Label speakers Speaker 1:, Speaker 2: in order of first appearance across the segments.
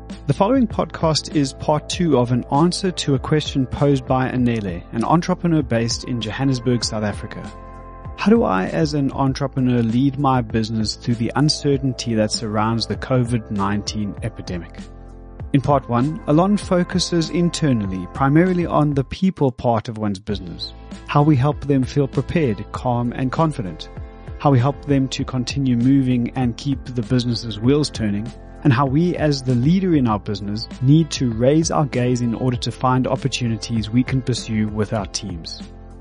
Speaker 1: The following podcast is part 2 of an answer to a question posed by Anele, an entrepreneur based in Johannesburg, South Africa. How do I, as an entrepreneur, lead my business through the uncertainty that surrounds the COVID-19 epidemic? In part 1, Alon focuses internally, primarily on the people part of one's business, how we help them feel prepared, calm, and confident, how we help them to continue moving and keep the business's wheels turning, and how we as the leader in our business need to raise our gaze in order to find opportunities we can pursue with our teams.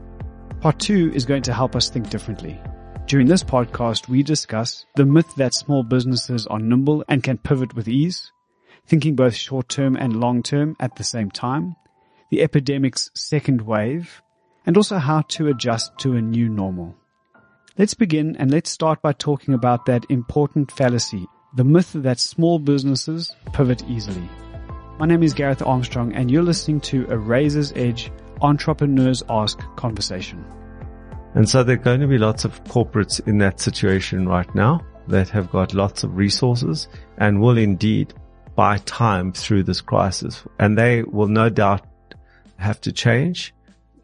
Speaker 1: Part 2 is going to help us think differently. During this podcast, we discuss the myth that small businesses are nimble and can pivot with ease, thinking both short-term and long-term at the same time, the epidemic's second wave, and also how to adjust to a new normal. Let's begin, and let's start by talking about that important fallacy, the myth that small businesses pivot easily. My name is Gareth Armstrong, and you're listening to a Razor's Edge Entrepreneurs Ask conversation.
Speaker 2: And so there are going to be lots of corporates in that situation right now that have got lots of resources and will indeed buy time through this crisis. And they will no doubt have to change,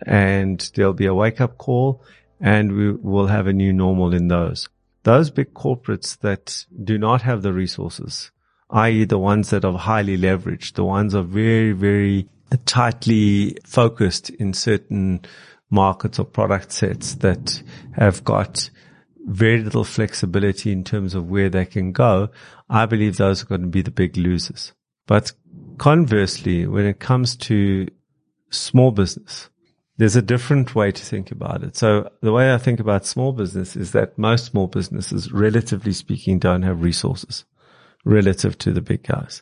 Speaker 2: and there'll be a wake-up call, and we will have a new normal in those. Those big corporates that do not have the resources, i.e. the ones that are highly leveraged, the ones that are very, very tightly focused in certain markets or product sets that have got very little flexibility in terms of where they can go, I believe those are going to be the big losers. But conversely, when it comes to small business, there's a different way to think about it. So the way I think about small business is that most small businesses, relatively speaking, don't have resources relative to the big guys.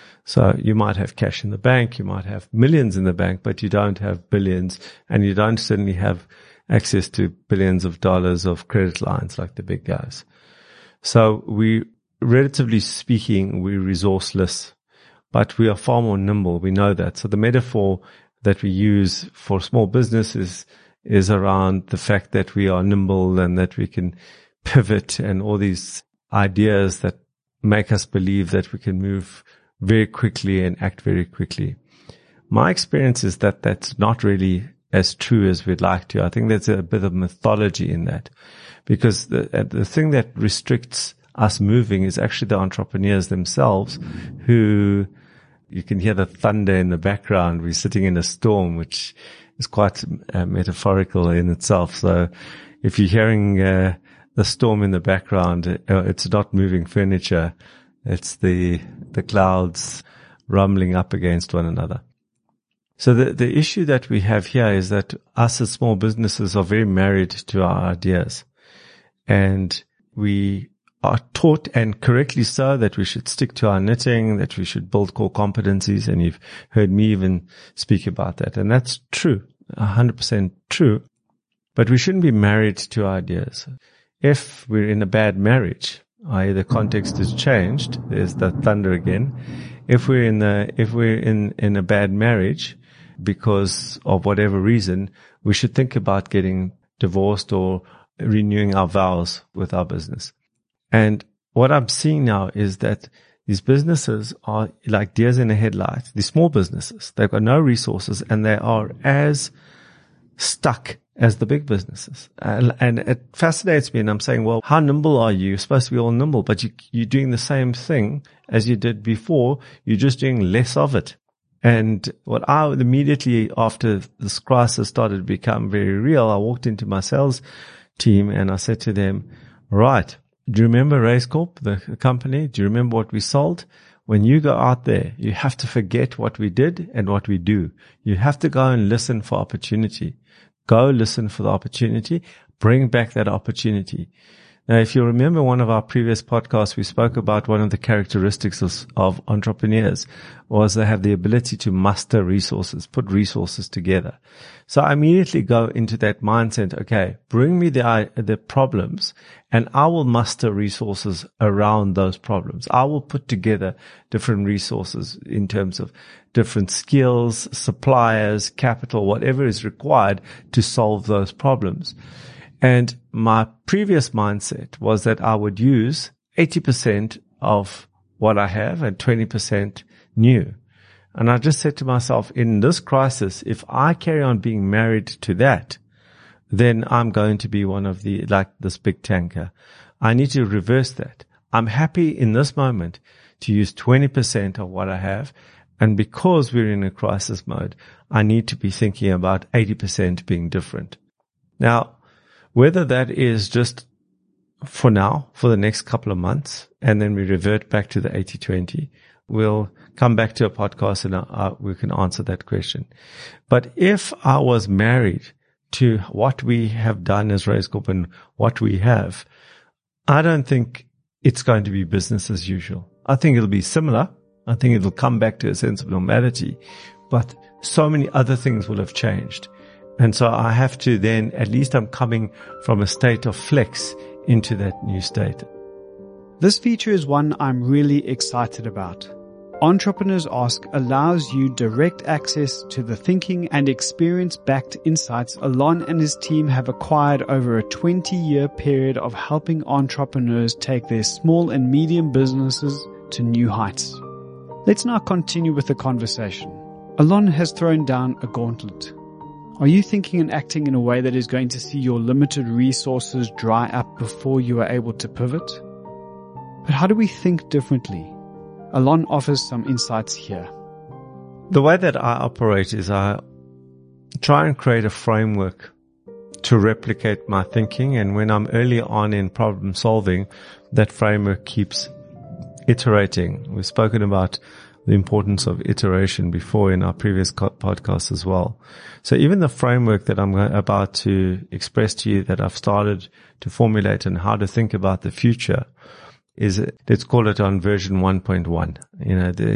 Speaker 2: So you might have cash in the bank, you might have millions in the bank, but you don't have billions, and you don't certainly have access to billions of dollars of credit lines like the big guys. So we, relatively speaking, we're resourceless, but we are far more nimble. We know that. So the metaphor that we use for small businesses is around the fact that we are nimble and that we can pivot, and all these ideas that make us believe that we can move very quickly and act very quickly. My experience is that that's not really as true as we'd like to. I think there's a bit of mythology in that, because the thing that restricts us moving is actually the entrepreneurs themselves, who you can hear the thunder in the background. We're sitting in a storm, which is quite metaphorical in itself. So if you're hearing the storm in the background, it's not moving furniture. It's the clouds rumbling up against one another. So the issue that we have here is that us as small businesses are very married to our ideas, and we are taught, and correctly so, that we should stick to our knitting, that we should build core competencies. And you've heard me even speak about that. And that's true, 100% true. But we shouldn't be married to our ideas. If we're in a bad marriage, i.e. the context has changed, there's the thunder again. If we're in a bad marriage because of whatever reason, we should think about getting divorced or renewing our vows with our business. And what I'm seeing now is that these businesses are like deers in a headlight. These small businesses, they've got no resources, and they are as stuck as the big businesses. And it fascinates me, and I'm saying, well, how nimble are you? You're supposed to be all nimble, but you're doing the same thing as you did before. You're just doing less of it. And what I immediately after this crisis started to become very real, I walked into my sales team and I said to them, right, do you remember Race Corp, the company? Do you remember what we sold? When you go out there, you have to forget what we did and what we do. You have to go and listen for opportunity. Go listen for the opportunity. Bring back that opportunity. Now, if you remember one of our previous podcasts, we spoke about one of the characteristics of entrepreneurs was they have the ability to muster resources, put resources together. So I immediately go into that mindset. Okay, bring me the problems, and I will muster resources around those problems. I will put together different resources in terms of different skills, suppliers, capital, whatever is required to solve those problems. And my previous mindset was that I would use 80% of what I have and 20% new. And I just said to myself, in this crisis, if I carry on being married to that, then I'm going to be one of like this big tanker. I need to reverse that. I'm happy in this moment to use 20% of what I have. And because we're in a crisis mode, I need to be thinking about 80% being different. Now, whether that is just for now, for the next couple of months, and then we revert back to the 80-20, we'll come back to a podcast and we can answer that question. But if I was married to what we have done as Raizcorp and what we have, I don't think it's going to be business as usual. I think it'll be similar. I think it'll come back to a sense of normality, but so many other things will have changed. And so I have to then, at least I'm coming from a state of flex into that new state.
Speaker 1: This feature is one I'm really excited about. Entrepreneurs Ask allows you direct access to the thinking and experience-backed insights Alon and his team have acquired over a 20-year period of helping entrepreneurs take their small and medium businesses to new heights. Let's now continue with the conversation. Alon has thrown down a gauntlet. Are you thinking and acting in a way that is going to see your limited resources dry up before you are able to pivot? But how do we think differently? Alon offers some insights here.
Speaker 2: The way that I operate is I try and create a framework to replicate my thinking. And when I'm early on in problem solving, that framework keeps iterating. We've spoken about the importance of iteration before in our previous podcast as well. So even the framework that I'm about to express to you that I've started to formulate and how to think about the future is, let's call it on version 1.1. You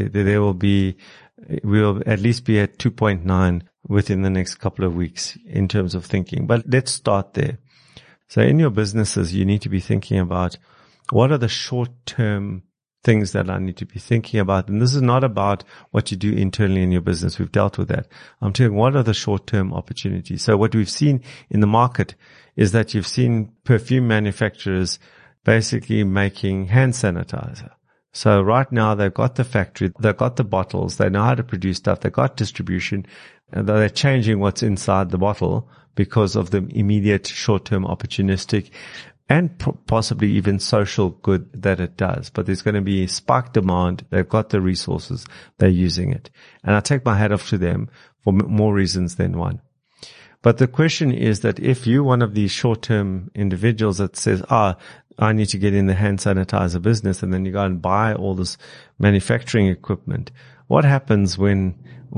Speaker 2: know, we'll at least be at 2.9 within the next couple of weeks in terms of thinking. But let's start there. So in your businesses, you need to be thinking about what are the short-term things that I need to be thinking about. And this is not about what you do internally in your business. We've dealt with that. I'm telling you, what are the short-term opportunities? So what we've seen in the market is that you've seen perfume manufacturers basically making hand sanitizer. So right now they've got the factory, they've got the bottles, they know how to produce stuff, they've got distribution, and they're changing what's inside the bottle because of the immediate short-term opportunistic and possibly even social good that it does. But there's going to be spike demand. They've got the resources. They're using it. And I take my hat off to them for more reasons than one. But the question is that if you're one of these short-term individuals that says, I need to get in the hand sanitizer business, and then you go and buy all this manufacturing equipment, what happens when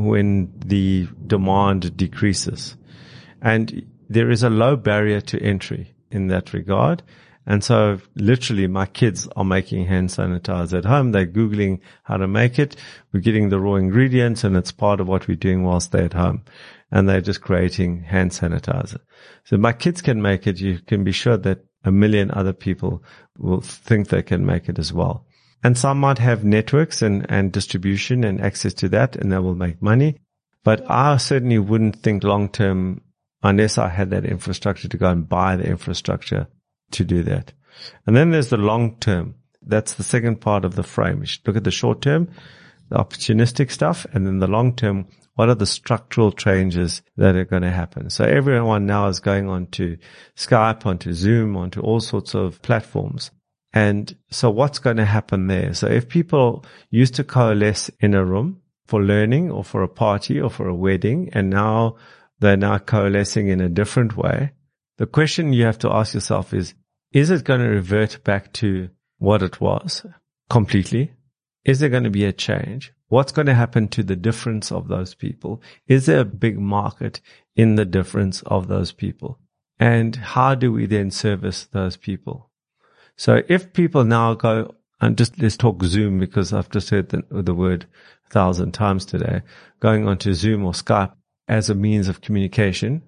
Speaker 2: the demand decreases? And there is a low barrier to entry in that regard. And so literally my kids are making hand sanitizer at home. They're Googling how to make it. We're getting the raw ingredients, and it's part of what we're doing whilst they're at home. And they're just creating hand sanitizer. So my kids can make it. You can be sure that 1 million other people will think they can make it as well. And some might have networks and distribution and access to that, and they will make money. But I certainly wouldn't think long term unless I had that infrastructure to go and buy the infrastructure to do that. And then there's the long term. That's the second part of the frame. You should look at the short term, the opportunistic stuff, and then the long term, what are the structural changes that are going to happen? So everyone now is going on to Skype, onto Zoom, onto all sorts of platforms. And so what's going to happen there? So if people used to coalesce in a room for learning or for a party or for a wedding, and now they're now coalescing in a different way, the question you have to ask yourself is it going to revert back to what it was completely? Is there going to be a change? What's going to happen to the difference of those people? Is there a big market in the difference of those people? And how do we then service those people? So if people now go, and just let's talk Zoom, because I've just heard the word 1,000 times today, going onto Zoom or Skype as a means of communication,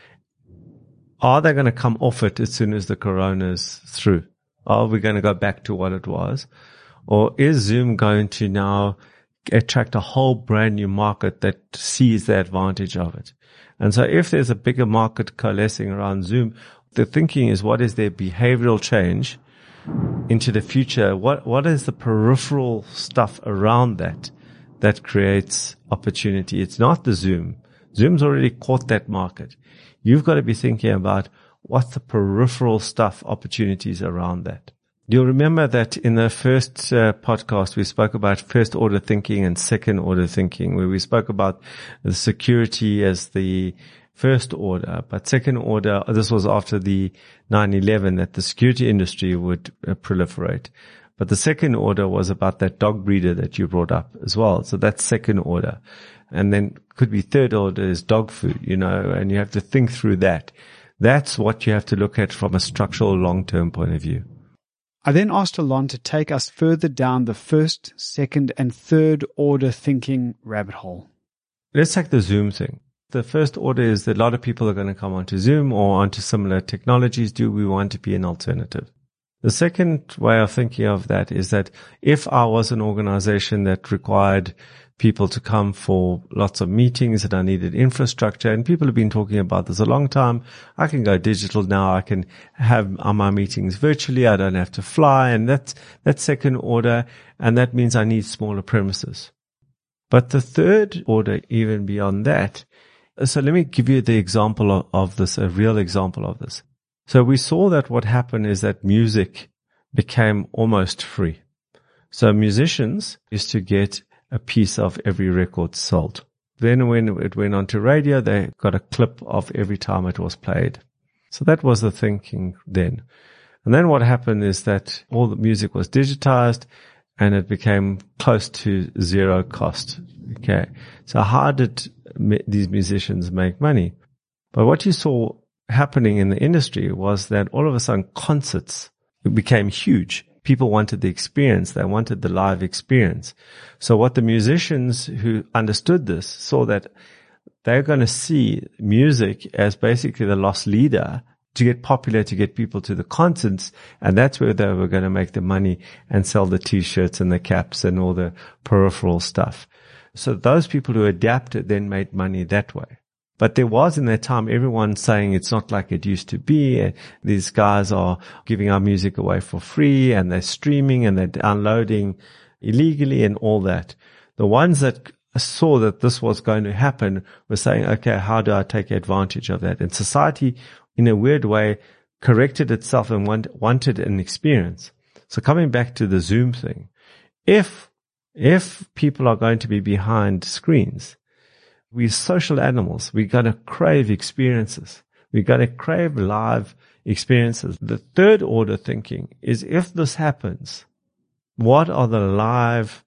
Speaker 2: are they going to come off it as soon as the corona's through? Are we going to go back to what it was? Or is Zoom going to now attract a whole brand new market that sees the advantage of it? And so if there's a bigger market coalescing around Zoom, the thinking is, what is their behavioral change into the future? What is the peripheral stuff around that that creates opportunity. It's not the Zoom. Zoom's already caught that market. You've got to be thinking about what the peripheral stuff opportunities around that. You'll remember that in the first podcast, we spoke about first order thinking and second order thinking, where we spoke about the security as the first order, but second order, this was after the 9/11, that the security industry would proliferate. But the second order was about that dog breeder that you brought up as well. So that's second order. And then could be third order is dog food, and you have to think through that. That's what you have to look at from a structural long-term point of view.
Speaker 1: I then asked Alon to take us further down the first, second, and third order thinking rabbit hole.
Speaker 2: Let's take the Zoom thing. The first order is that a lot of people are going to come onto Zoom or onto similar technologies. Do we want to be an alternative? The second way of thinking of that is that if I was an organization that required people to come for lots of meetings and I needed infrastructure, and people have been talking about this a long time, I can go digital now. I can have my meetings virtually. I don't have to fly. And that's second order. And that means I need smaller premises. But the third order, even beyond that, so let me give you the example of this, a real example of this. So we saw that what happened is that music became almost free. So musicians used to get a piece of every record sold. Then when it went on to radio, they got a clip of every time it was played. So that was the thinking then. And then what happened is that all the music was digitized and it became close to zero cost. Okay. So how did these musicians make money? But what you saw happening in the industry was that all of a sudden concerts became huge. People wanted the experience. They wanted the live experience. So what the musicians who understood this saw that they're going to see music as basically the loss leader to get popular, to get people to the concerts. And that's where they were going to make the money and sell the t-shirts and the caps and all the peripheral stuff. So those people who adapted then made money that way. But there was in that time everyone saying it's not like it used to be. These guys are giving our music away for free and they're streaming and they're downloading illegally and all that. The ones that saw that this was going to happen were saying, okay, how do I take advantage of that? And society, in a weird way, corrected itself and wanted an experience. So coming back to the Zoom thing, if people are going to be behind screens, we're social animals. We're going to crave experiences. We're going to crave live experiences. The third order thinking is if this happens, what are the live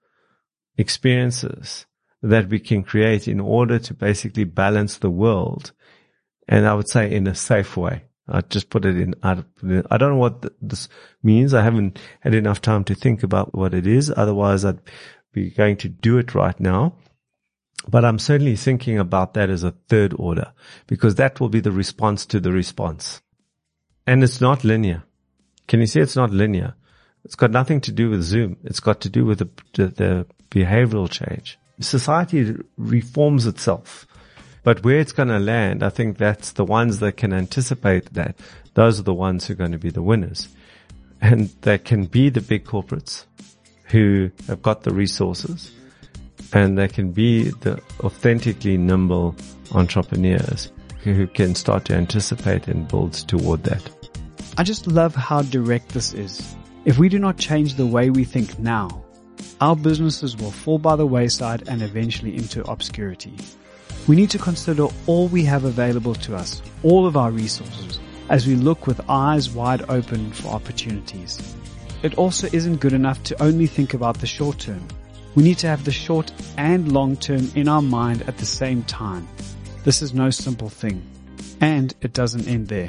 Speaker 2: experiences that we can create in order to basically balance the world? And I would say in a safe way. I just put it in. I don't know what this means. I haven't had enough time to think about what it is. Otherwise, I'd be going to do it right now. But I'm certainly thinking about that as a third order because that will be the response to the response. And it's not linear. Can you see it's not linear? It's got nothing to do with Zoom. It's got to do with the behavioral change. Society reforms itself. But where it's going to land, I think that's the ones that can anticipate that. Those are the ones who are going to be the winners. And they can be the big corporates who have got the resources. And they can be the authentically nimble entrepreneurs who can start to anticipate and build toward that.
Speaker 1: I just love how direct this is. If we do not change the way we think now, our businesses will fall by the wayside and eventually into obscurity. We need to consider all we have available to us, all of our resources, as we look with eyes wide open for opportunities. It also isn't good enough to only think about the short term. We need to have the short and long term in our mind at the same time. This is no simple thing. And it doesn't end there.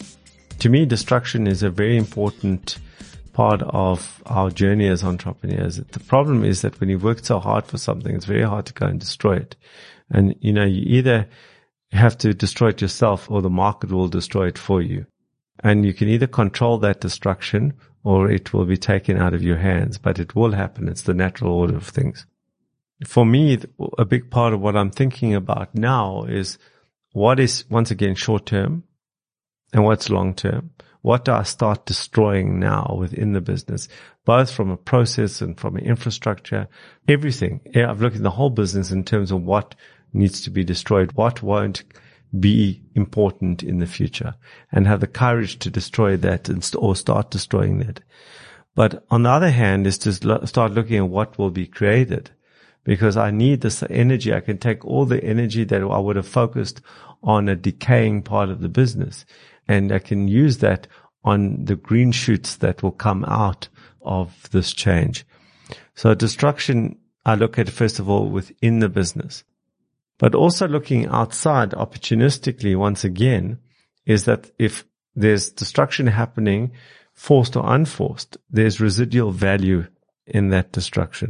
Speaker 2: To me, destruction is a very important part of our journey as entrepreneurs. The problem is that when you've worked so hard for something, it's very hard to go and destroy it. And, you either have to destroy it yourself or the market will destroy it for you. And you can either control that destruction or it will be taken out of your hands, but it will happen. It's the natural order of things. For me, a big part of what I'm thinking about now is what is, once again, short term and what's long term. What do I start destroying now within the business? both from a process and from an infrastructure, everything. I've looked at the whole business in terms of what needs to be destroyed, what won't be important in the future, and have the courage to destroy that or start destroying that. But on the other hand is to start looking at what will be created, because I need this energy. I can take all the energy that I would have focused on a decaying part of the business, and I can use that on the green shoots that will come out of this change. So destruction, I look at first of all within the business, but also looking outside opportunistically once again is that if there's destruction happening, forced or unforced, there's residual value in that destruction.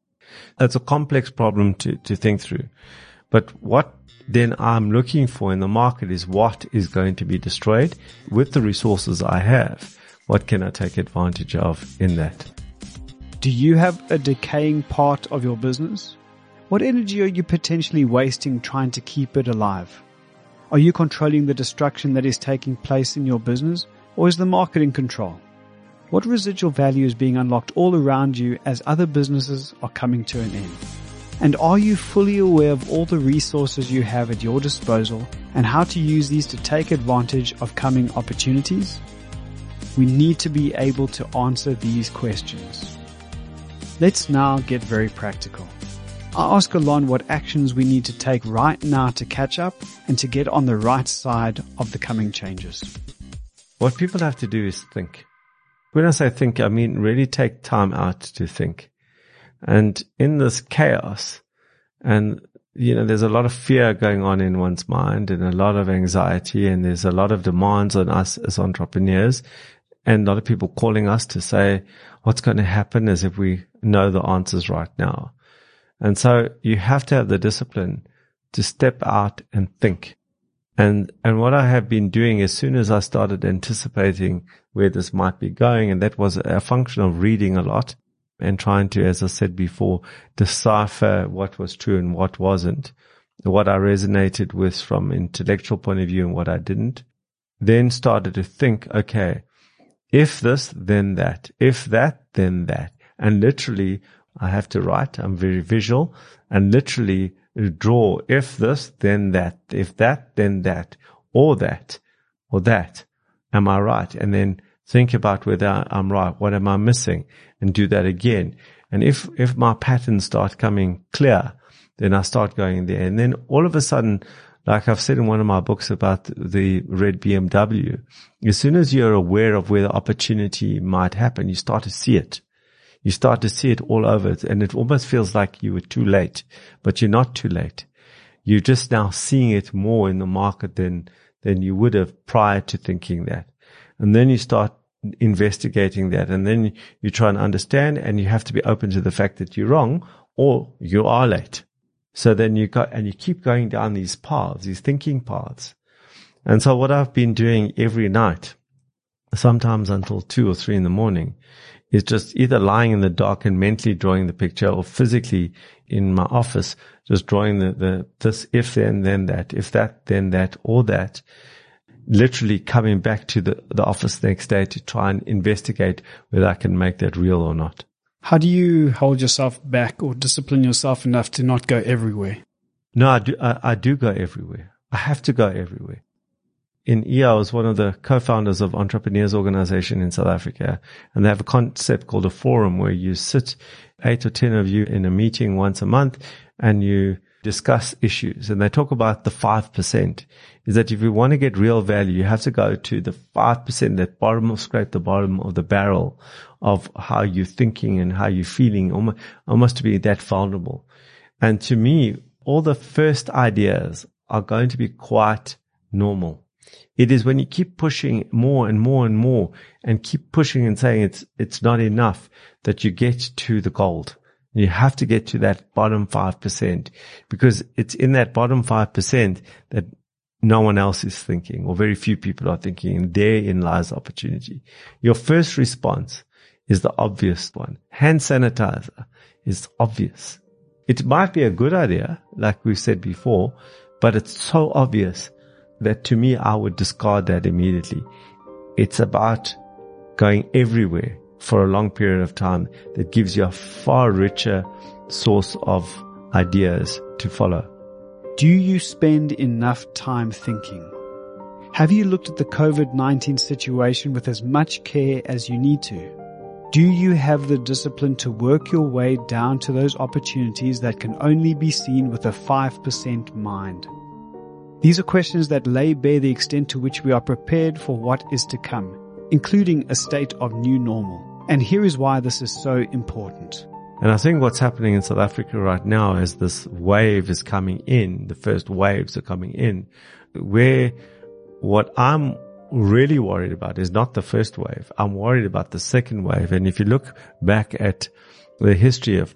Speaker 2: It's a complex problem to think through. But what then I'm looking for in the market is what is going to be destroyed with the resources I have. What can I take advantage of in that?
Speaker 1: Do you have a decaying part of your business? What energy are you potentially wasting trying to keep it alive? Are you controlling the destruction that is taking place in your business, or is the market in control? What residual value is being unlocked all around you as other businesses are coming to an end? And are you fully aware of all the resources you have at your disposal and how to use these to take advantage of coming opportunities? We need to be able to answer these questions. Let's now get very practical. I ask Alon what actions we need to take right now to catch up and to get on the right side of the coming changes.
Speaker 2: What people have to do is think. When I say think, I mean really take time out to think. And in this chaos, and there's a lot of fear going on in one's mind and a lot of anxiety, and there's a lot of demands on us as entrepreneurs, and a lot of people calling us to say what's going to happen as if we know the answers right now. And so you have to have the discipline to step out and think. And what I have been doing as soon as I started anticipating where this might be going, and that was a function of reading a lot and trying to, as I said before, decipher what was true and what wasn't, what I resonated with from an intellectual point of view and what I didn't, then started to think, okay, if this, then that, if that, then that. And literally, I have to write, I'm very visual, and literally draw, if this, then that, if that, then that, or that, or that. Am I right? And then think about whether I'm right. What am I missing? And do that again. And if my patterns start coming clear, then I start going there. And then all of a sudden, like I've said in one of my books about the red BMW, as soon as you're aware of where the opportunity might happen, you start to see it. You start to see it all over, and it almost feels like you were too late, but you're not too late. You're just now seeing it more in the market than you would have prior to thinking that. And then you start investigating that, and then you try and understand, and you have to be open to the fact that you're wrong or you are late. So then you keep going down these paths, these thinking paths. And so what I've been doing every night, sometimes until 2 or 3 in the morning, is just either lying in the dark and mentally drawing the picture, or physically in my office, just drawing this if then that, if that, then that, or that, literally coming back to the office the next day to try and investigate whether I can make that real or not.
Speaker 1: How do you hold yourself back or discipline yourself enough to not go everywhere?
Speaker 2: No, I do go everywhere. I have to go everywhere. In EA, I was one of the co-founders of Entrepreneurs Organization in South Africa, and they have a concept called a forum where you sit 8 or 10 of you in a meeting once a month and you discuss issues. And they talk about the 5%, is that if you want to get real value, you have to go to the 5%, that scrape the bottom of the barrel of how you're thinking and how you're feeling, almost to be that vulnerable. And to me, all the first ideas are going to be quite normal. It is when you keep pushing more and more and more and keep pushing and saying it's not enough that you get to the gold. You have to get to that bottom 5%, because it's in that bottom 5% that no one else is thinking, or very few people are thinking, and therein lies opportunity. Your first response is the obvious one. Hand sanitizer is obvious. It might be a good idea, like we said before, but it's so obvious that to me, I would discard that immediately. It's about going everywhere for a long period of time that gives you a far richer source of ideas to follow.
Speaker 1: Do you spend enough time thinking? Have you looked at the COVID-19 situation with as much care as you need to? Do you have the discipline to work your way down to those opportunities that can only be seen with a 5% mind? These are questions that lay bare the extent to which we are prepared for what is to come, including a state of new normal. And here is why this is so important.
Speaker 2: And I think what's happening in South Africa right now is this wave is coming in, the first waves are coming in, where what I'm really worried about is not the first wave. I'm worried about the second wave. And if you look back at the history of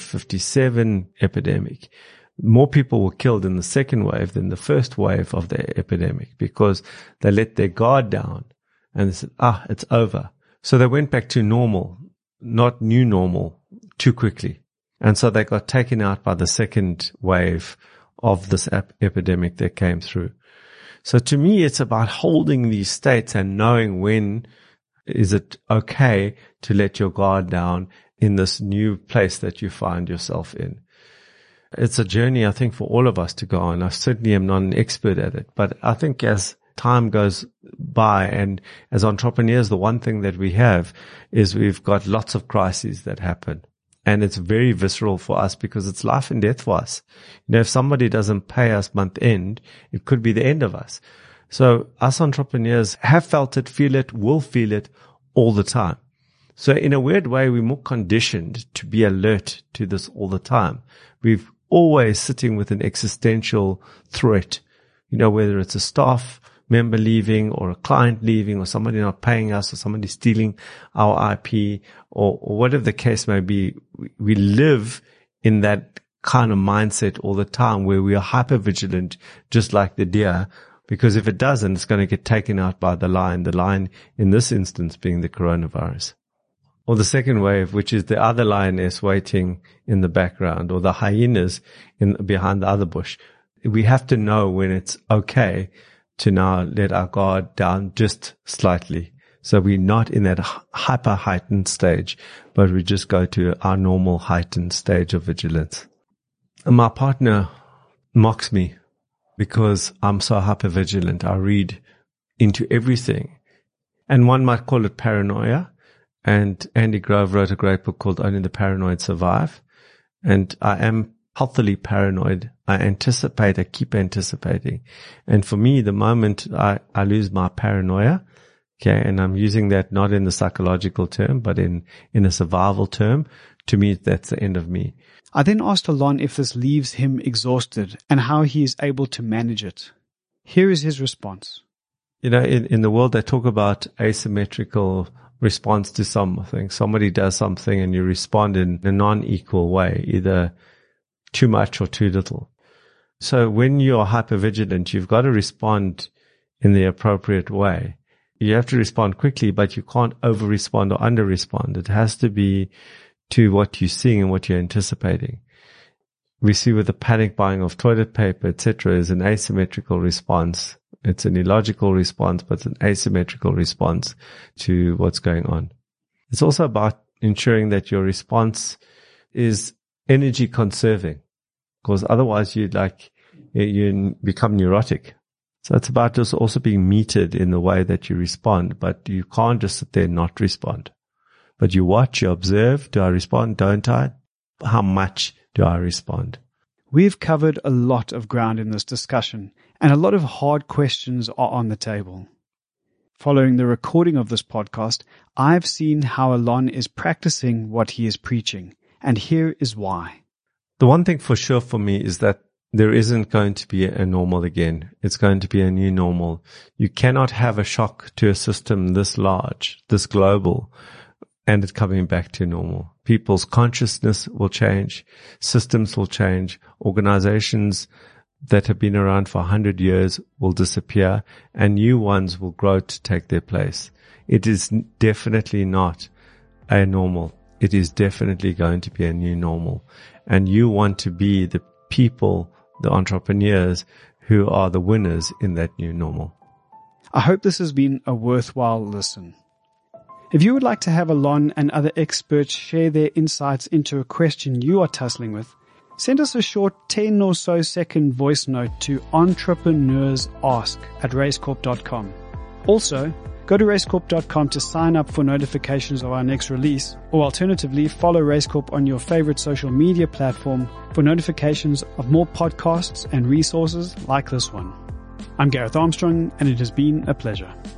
Speaker 2: 1957 epidemic, more people were killed in the second wave than the first wave of the epidemic because they let their guard down and they said, it's over. So they went back to normal, not new normal, too quickly. And so they got taken out by the second wave of this epidemic that came through. So to me, it's about holding these states and knowing when is it okay to let your guard down in this new place that you find yourself in. It's a journey, I think, for all of us to go on. I certainly am not an expert at it, but I think as time goes by and as entrepreneurs, the one thing that we have is we've got lots of crises that happen. And it's very visceral for us because it's life and death for us. If somebody doesn't pay us month end, it could be the end of us. So us entrepreneurs have felt it, feel it, will feel it all the time. So in a weird way, we're more conditioned to be alert to this all the time. We've always sitting with an existential threat, whether it's a staff member leaving or a client leaving or somebody not paying us or somebody stealing our IP or whatever the case may be. We live in that kind of mindset all the time where we are hyper vigilant, just like the deer, because if it doesn't, it's going to get taken out by the lion in this instance being the coronavirus. Or the second wave, which is the other lioness waiting in the background, or the hyenas behind the other bush. We have to know when it's okay to now let our guard down just slightly. So we're not in that hyper heightened stage, but we just go to our normal heightened stage of vigilance. And my partner mocks me because I'm so hyper vigilant. I read into everything. And one might call it paranoia. And Andy Grove wrote a great book called Only the Paranoid Survive. And I am healthily paranoid. I keep anticipating. And for me, the moment I lose my paranoia, okay, and I'm using that not in the psychological term, but in a survival term, to me, that's the end of me.
Speaker 1: I then asked Alon if this leaves him exhausted and how he is able to manage it. Here is his response.
Speaker 2: In the world, they talk about asymmetrical response to something. Somebody does something and you respond in a non-equal way, either too much or too little. So when you're hypervigilant, you've got to respond in the appropriate way. You have to respond quickly, but you can't over-respond or under-respond. It has to be to what you're seeing and what you're anticipating. We see with the panic buying of toilet paper, etc., is an asymmetrical response. It's an illogical response, but it's an asymmetrical response to what's going on. It's also about ensuring that your response is energy conserving, because otherwise you become neurotic. So it's about just also being metered in the way that you respond, but you can't just sit there and not respond. But you watch, you observe. Do I respond? Don't I? How much do I respond?
Speaker 1: We've covered a lot of ground in this discussion, and a lot of hard questions are on the table. Following the recording of this podcast, I've seen how Alon is practicing what he is preaching, and here is why.
Speaker 2: The one thing for sure for me is that there isn't going to be a normal again. It's going to be a new normal. You cannot have a shock to a system this large, this global, and it coming back to normal. People's consciousness will change. Systems will change. Organizations that have been around for 100 years will disappear, and new ones will grow to take their place. It is definitely not a normal. It is definitely going to be a new normal. And you want to be the people, the entrepreneurs who are the winners in that new normal.
Speaker 1: I hope this has been a worthwhile listen. If you would like to have Alon and other experts share their insights into a question you are tussling with, send us a short 10 or so second voice note to entrepreneursask@racecorp.com. Also, go to racecorp.com to sign up for notifications of our next release, or alternatively, follow Racecorp on your favorite social media platform for notifications of more podcasts and resources like this one. I'm Gareth Armstrong, and it has been a pleasure.